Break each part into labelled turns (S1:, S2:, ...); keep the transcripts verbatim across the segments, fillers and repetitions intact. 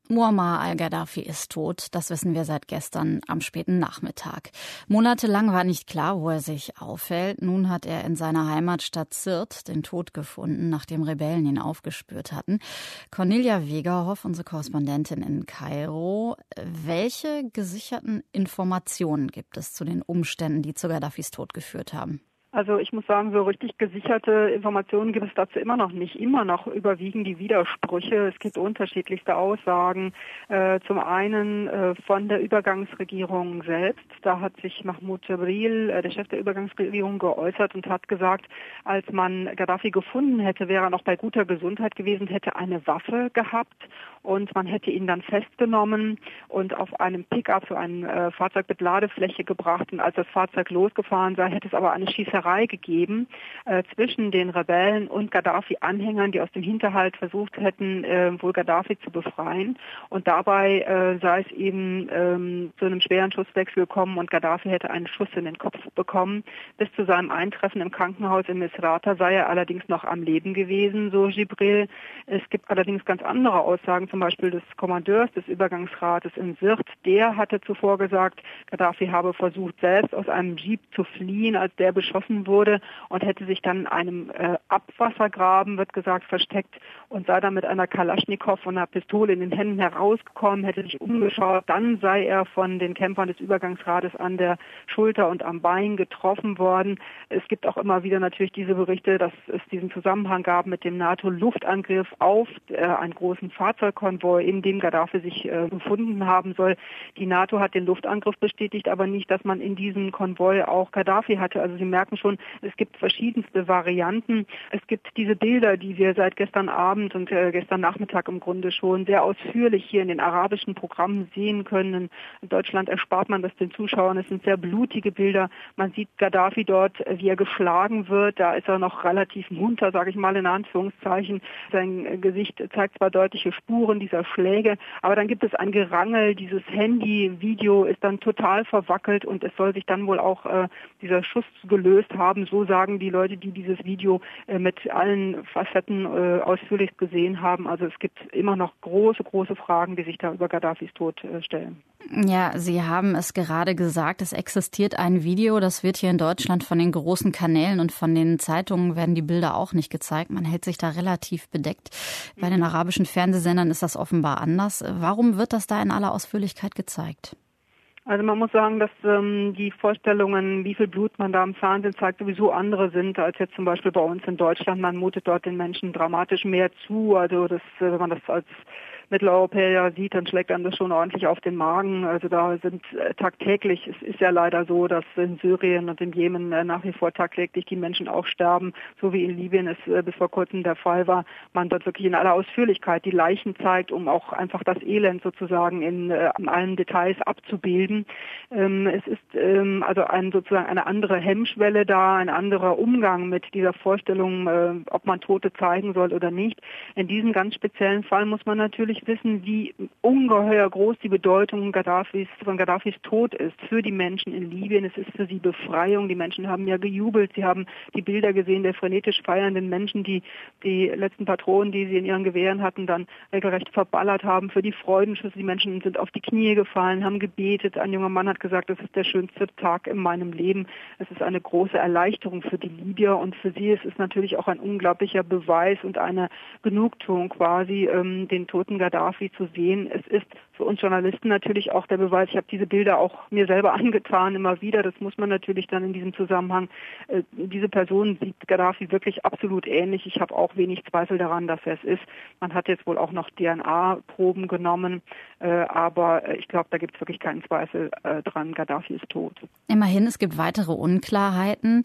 S1: Muammar al-Gaddafi ist tot, das wissen wir seit gestern am späten Nachmittag. Monatelang war nicht klar, wo er sich aufhält. Nun hat er in seiner Heimatstadt Sirte den Tod gefunden, nachdem Rebellen ihn aufgespürt hatten. Cornelia Wegerhoff, unsere Korrespondentin in Kairo. Welche gesicherten Informationen gibt es zu den Umständen, die zu Gaddafis Tod geführt haben?
S2: Also ich muss sagen, so richtig gesicherte Informationen gibt es dazu immer noch nicht. Immer noch überwiegen die Widersprüche. Es gibt unterschiedlichste Aussagen. Äh, zum einen äh, von der Übergangsregierung selbst. Da hat sich Mahmoud Jibril, äh, der Chef der Übergangsregierung, geäußert und hat gesagt, als man Gaddafi gefunden hätte, wäre er noch bei guter Gesundheit gewesen, hätte eine Waffe gehabt und man hätte ihn dann festgenommen und auf einem Pickup, so ein äh, Fahrzeug mit Ladefläche gebracht. Und als das Fahrzeug losgefahren sei, hätte es aber eine Schießerei gegeben äh, zwischen den Rebellen und Gaddafi-Anhängern, die aus dem Hinterhalt versucht hätten, äh, wohl Gaddafi zu befreien. Und dabei äh, sei es eben ähm, zu einem schweren Schusswechsel gekommen und Gaddafi hätte einen Schuss in den Kopf bekommen. Bis zu seinem Eintreffen im Krankenhaus in Misrata sei er allerdings noch am Leben gewesen, so Jibril. Es gibt allerdings ganz andere Aussagen, zum Beispiel des Kommandeurs des Übergangsrates in Sirte. Der hatte zuvor gesagt, Gaddafi habe versucht, selbst aus einem Jeep zu fliehen, als der beschossen wurde und hätte sich dann in einem äh, Abwassergraben, wird gesagt, versteckt und sei dann mit einer Kalaschnikow und einer Pistole in den Händen herausgekommen, hätte sich umgeschaut. Dann sei er von den Kämpfern des Übergangsrates an der Schulter und am Bein getroffen worden. Es gibt auch immer wieder natürlich diese Berichte, dass es diesen Zusammenhang gab mit dem NATO-Luftangriff auf äh, einen großen Fahrzeugkonvoi, in dem Gaddafi sich äh, befunden haben soll. Die NATO hat den Luftangriff bestätigt, aber nicht, dass man in diesem Konvoi auch Gaddafi hatte. Also Sie merken schon, es gibt verschiedenste Varianten. Es gibt diese Bilder, die wir seit gestern Abend und äh, gestern Nachmittag im Grunde schon sehr ausführlich hier in den arabischen Programmen sehen können. In Deutschland erspart man das den Zuschauern. Es sind sehr blutige Bilder. Man sieht Gaddafi dort, wie er geschlagen wird. Da ist er noch relativ munter, sage ich mal in Anführungszeichen. Sein Gesicht zeigt zwar deutliche Spuren dieser Schläge, aber dann gibt es ein Gerangel. Dieses Handy-Video ist dann total verwackelt und es soll sich dann wohl auch äh, dieser Schuss gelöst haben. So sagen die Leute, die dieses Video äh, mit allen Facetten äh, ausführlich gesehen haben. Also es gibt immer noch große, große Fragen, die sich da über Gaddafis Tod äh, stellen.
S1: Ja, Sie haben es gerade gesagt, es existiert ein Video, das wird hier in Deutschland von den großen Kanälen und von den Zeitungen werden die Bilder auch nicht gezeigt. Man hält sich da relativ bedeckt. Bei den arabischen Fernsehsendern ist das offenbar anders. Warum wird das da in aller Ausführlichkeit gezeigt?
S2: Also man muss sagen, dass ähm, die Vorstellungen, wie viel Blut man da im Fernsehen zeigt, sowieso andere sind als jetzt zum Beispiel bei uns in Deutschland. Man mutet dort den Menschen dramatisch mehr zu. Also das, wenn man das als Mitteleuropäer sieht, dann schlägt einem das schon ordentlich auf den Magen. Also da sind äh, tagtäglich, es ist ja leider so, dass in Syrien und im Jemen äh, nach wie vor tagtäglich die Menschen auch sterben, so wie in Libyen es äh, bis vor kurzem der Fall war. Man dort wirklich in aller Ausführlichkeit die Leichen zeigt, um auch einfach das Elend sozusagen in, äh, in allen Details abzubilden. Ähm, es ist ähm, also ein, sozusagen eine andere Hemmschwelle da, ein anderer Umgang mit dieser Vorstellung, äh, ob man Tote zeigen soll oder nicht. In diesem ganz speziellen Fall muss man natürlich wissen, wie ungeheuer groß die Bedeutung Gaddafis, von Gaddafis Tod ist für die Menschen in Libyen. Es ist für sie Befreiung. Die Menschen haben ja gejubelt. Sie haben die Bilder gesehen der frenetisch feiernden Menschen, die die letzten Patronen, die sie in ihren Gewehren hatten, dann regelrecht verballert haben für die Freudenschüsse. Die Menschen sind auf die Knie gefallen, haben gebetet. Ein junger Mann hat gesagt, das ist der schönste Tag in meinem Leben. Es ist eine große Erleichterung für die Libyer und für sie ist es natürlich auch ein unglaublicher Beweis und eine Genugtuung quasi, ähm, den toten Gaddafi zu sehen. Es ist für uns Journalisten natürlich auch der Beweis, ich habe diese Bilder auch mir selber angetan, immer wieder, das muss man natürlich dann in diesem Zusammenhang, äh, diese Person sieht Gaddafi wirklich absolut ähnlich. Ich habe auch wenig Zweifel daran, dass er es ist. Man hat jetzt wohl auch noch D N A-Proben genommen, äh, aber ich glaube, da gibt es wirklich keinen Zweifel äh, dran, Gaddafi ist tot.
S1: Immerhin, es gibt weitere Unklarheiten.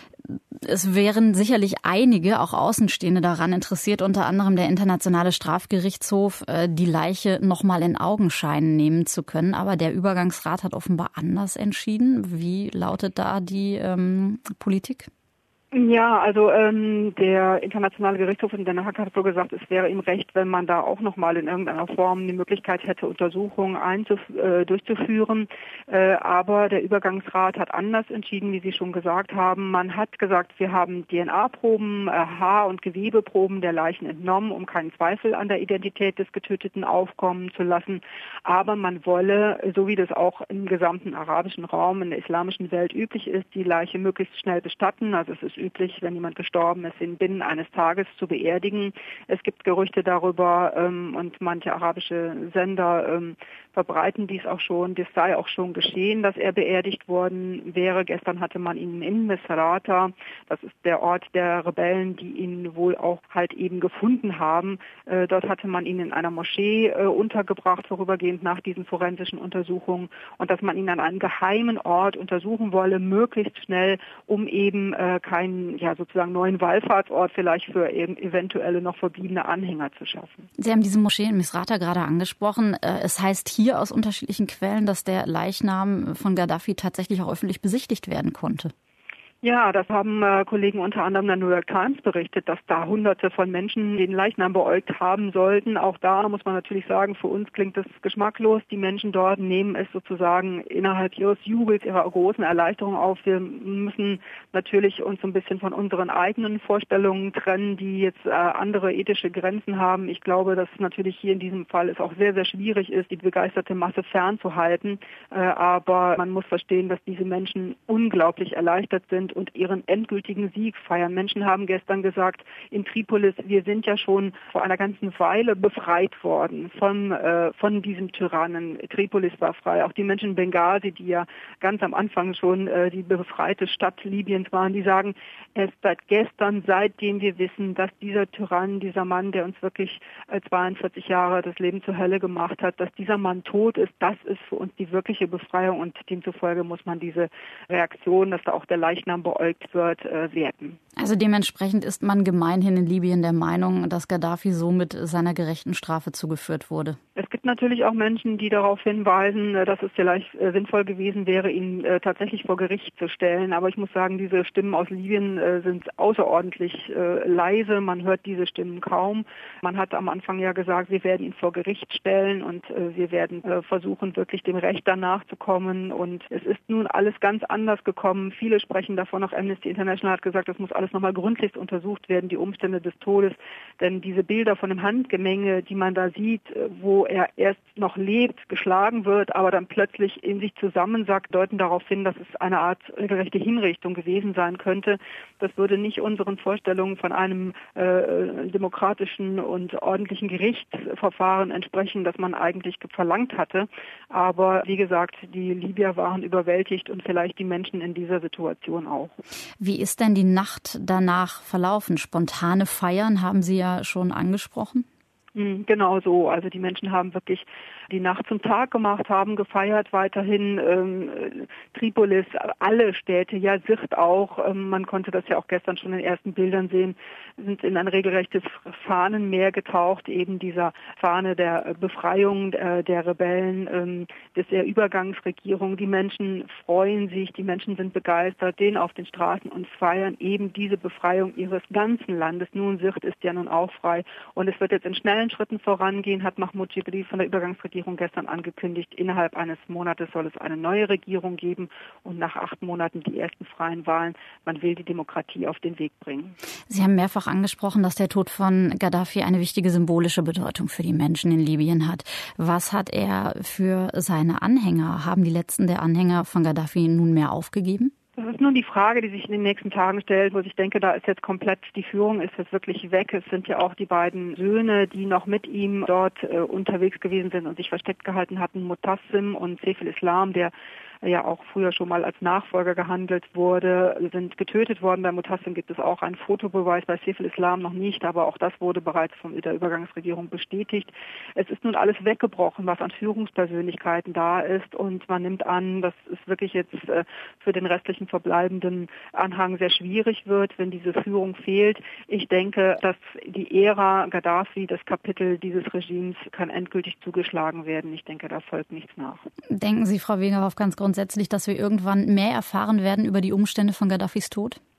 S1: Es wären sicherlich einige, auch Außenstehende, daran interessiert, unter anderem der Internationale Strafgerichtshof, die Leiche nochmal in Augenschein nehmen zu können. Aber der Übergangsrat hat offenbar anders entschieden. Wie lautet da die ähm, Politik?
S2: Ja, also ähm, der Internationale Gerichtshof in Den Haag hat so gesagt, es wäre ihm recht, wenn man da auch nochmal in irgendeiner Form die Möglichkeit hätte, Untersuchungen einzuf- äh, durchzuführen. Äh, aber der Übergangsrat hat anders entschieden, wie Sie schon gesagt haben. Man hat gesagt, wir haben D N A-Proben, äh, Haar- und Gewebeproben der Leichen entnommen, um keinen Zweifel an der Identität des Getöteten aufkommen zu lassen. Aber man wolle, so wie das auch im gesamten arabischen Raum, in der islamischen Welt üblich ist, die Leiche möglichst schnell bestatten. Also es ist üblich, wenn jemand gestorben ist, ihn binnen eines Tages zu beerdigen. Es gibt Gerüchte darüber ähm, und manche arabische Sender ähm, verbreiten dies auch schon. Das sei auch schon geschehen, dass er beerdigt worden wäre. Gestern hatte man ihn in Misrata, das ist der Ort der Rebellen, die ihn wohl auch halt eben gefunden haben. Äh, dort hatte man ihn in einer Moschee äh, untergebracht, vorübergehend nach diesen forensischen Untersuchungen, und dass man ihn an einem geheimen Ort untersuchen wolle, möglichst schnell, um eben äh, keinen ja sozusagen neuen Wallfahrtsort vielleicht für eventuelle noch verbliebene Anhänger zu schaffen.
S1: Sie haben diese Moschee in Misrata gerade angesprochen. Es heißt hier aus unterschiedlichen Quellen, dass der Leichnam von Gaddafi tatsächlich auch öffentlich besichtigt werden konnte.
S2: Ja, das haben äh, Kollegen unter anderem der New York Times berichtet, dass da Hunderte von Menschen den Leichnam beäugt haben sollten. Auch da muss man natürlich sagen, für uns klingt das geschmacklos. Die Menschen dort nehmen es sozusagen innerhalb ihres Jubels, ihrer großen Erleichterung auf. Wir müssen natürlich uns so ein bisschen von unseren eigenen Vorstellungen trennen, die jetzt äh, andere ethische Grenzen haben. Ich glaube, dass natürlich hier in diesem Fall es auch sehr, sehr schwierig ist, die begeisterte Masse fernzuhalten. Äh, aber man muss verstehen, dass diese Menschen unglaublich erleichtert sind und ihren endgültigen Sieg feiern. Menschen haben gestern gesagt, in Tripolis, wir sind ja schon vor einer ganzen Weile befreit worden von, äh, von diesem Tyrannen. Tripolis war frei. Auch die Menschen in Benghazi, die ja ganz am Anfang schon äh, die befreite Stadt Libyens waren, die sagen, es seit gestern, seitdem wir wissen, dass dieser Tyrann, dieser Mann, der uns wirklich äh, zweiundvierzig Jahre das Leben zur Hölle gemacht hat, dass dieser Mann tot ist, das ist für uns die wirkliche Befreiung, und demzufolge muss man diese Reaktion, dass da auch der Leichnam beäugt wird, äh, werten.
S1: Also dementsprechend ist man gemeinhin in Libyen der Meinung, dass Gaddafi somit seiner gerechten Strafe zugeführt wurde.
S2: Es gibt natürlich auch Menschen, die darauf hinweisen, dass es vielleicht äh, sinnvoll gewesen wäre, ihn äh, tatsächlich vor Gericht zu stellen. Aber ich muss sagen, diese Stimmen aus Libyen äh, sind außerordentlich äh, leise. Man hört diese Stimmen kaum. Man hat am Anfang ja gesagt, wir werden ihn vor Gericht stellen und äh, wir werden äh, versuchen, wirklich dem Recht danach zu kommen. Und es ist nun alles ganz anders gekommen. Viele sprechen davon, auch Amnesty International hat gesagt, das muss alles nochmal gründlichst untersucht werden, die Umstände des Todes. Denn diese Bilder von dem Handgemenge, die man da sieht, wo er erst noch lebt, geschlagen wird, aber dann plötzlich in sich zusammensackt, deuten darauf hin, dass es eine Art regelrechte Hinrichtung gewesen sein könnte. Das würde nicht unseren Vorstellungen von einem äh, demokratischen und ordentlichen Gerichtsverfahren entsprechen, das man eigentlich verlangt hatte. Aber wie gesagt, die Libyer waren überwältigt und vielleicht die Menschen in dieser Situation auch.
S1: Wie ist denn die Nacht danach verlaufen? Spontane Feiern haben Sie ja schon angesprochen.
S2: Genau so. Also die Menschen haben wirklich die Nacht zum Tag gemacht, haben gefeiert weiterhin. Ähm, Tripolis, alle Städte, ja Sirte auch, ähm, man konnte das ja auch gestern schon in den ersten Bildern sehen, sind in ein regelrechtes Fahnenmeer getaucht, eben dieser Fahne der Befreiung äh, der Rebellen, ähm, des der Übergangsregierung. Die Menschen freuen sich, die Menschen sind begeistert, stehen auf den Straßen und feiern eben diese Befreiung ihres ganzen Landes. Nun, Sirte ist ja nun auch frei, und es wird jetzt in schnellen Schritten vorangehen, hat Mahmoud Jibril von der Übergangsregierung gestern angekündigt. Innerhalb eines Monates soll es eine neue Regierung geben und nach acht Monaten die ersten freien Wahlen. Man will die Demokratie auf den Weg bringen.
S1: Sie haben mehrfach angesprochen, dass der Tod von Gaddafi eine wichtige symbolische Bedeutung für die Menschen in Libyen hat. Was hat er für seine Anhänger? Haben die letzten der Anhänger von Gaddafi nunmehr aufgegeben?
S2: Das ist nun die Frage, die sich in den nächsten Tagen stellt, wo ich denke, da ist jetzt komplett die Führung, ist jetzt wirklich weg. Es sind ja auch die beiden Söhne, die noch mit ihm dort äh, unterwegs gewesen sind und sich versteckt gehalten hatten, Mutassim und Saif al-Islam, der ja auch früher schon mal als Nachfolger gehandelt wurde, sind getötet worden. Bei Mutassim gibt es auch einen Fotobeweis, bei Saif al-Islam noch nicht, aber auch das wurde bereits von der Übergangsregierung bestätigt. Es ist nun alles weggebrochen, was an Führungspersönlichkeiten da ist, und man nimmt an, dass es wirklich jetzt äh, für den restlichen verbleibenden Anhang sehr schwierig wird, wenn diese Führung fehlt. Ich denke, dass die Ära Gaddafi, das Kapitel dieses Regimes, kann endgültig zugeschlagen werden. Ich denke, da folgt nichts nach.
S1: Denken Sie, Frau Wegerhoff, ganz grundsätzlich, dass wir irgendwann mehr erfahren werden über die Umstände von Gaddafis Tod?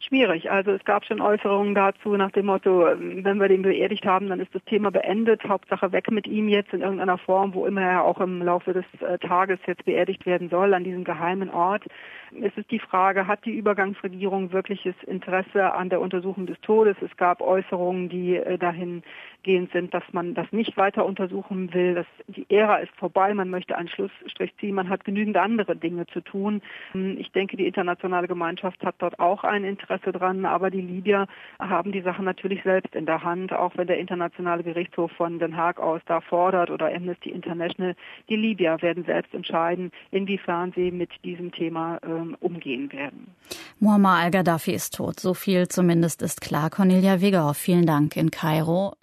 S2: Schwierig. Also es gab schon Äußerungen dazu nach dem Motto, wenn wir den beerdigt haben, dann ist das Thema beendet. Hauptsache weg mit ihm jetzt in irgendeiner Form, wo immer er auch im Laufe des äh, Tages jetzt beerdigt werden soll, an diesem geheimen Ort. Es ist die Frage, hat die Übergangsregierung wirkliches Interesse an der Untersuchung des Todes? Es gab Äußerungen, die äh, dahingehend sind, dass man das nicht weiter untersuchen will. Dass die Ära ist vorbei, man möchte einen Schlussstrich ziehen, man hat genügend andere Dinge zu tun. Ich denke, die internationale Gemeinschaft hat dort auch ein Interesse dran, aber die Libyer haben die Sache natürlich selbst in der Hand, auch wenn der Internationale Gerichtshof von Den Haag aus da fordert oder Amnesty International. Die Libyer werden selbst entscheiden, inwiefern sie mit diesem Thema ähm, umgehen werden.
S1: Muammar al-Gaddafi ist tot, so viel zumindest ist klar. Cornelia Wegerhoff, vielen Dank in Kairo.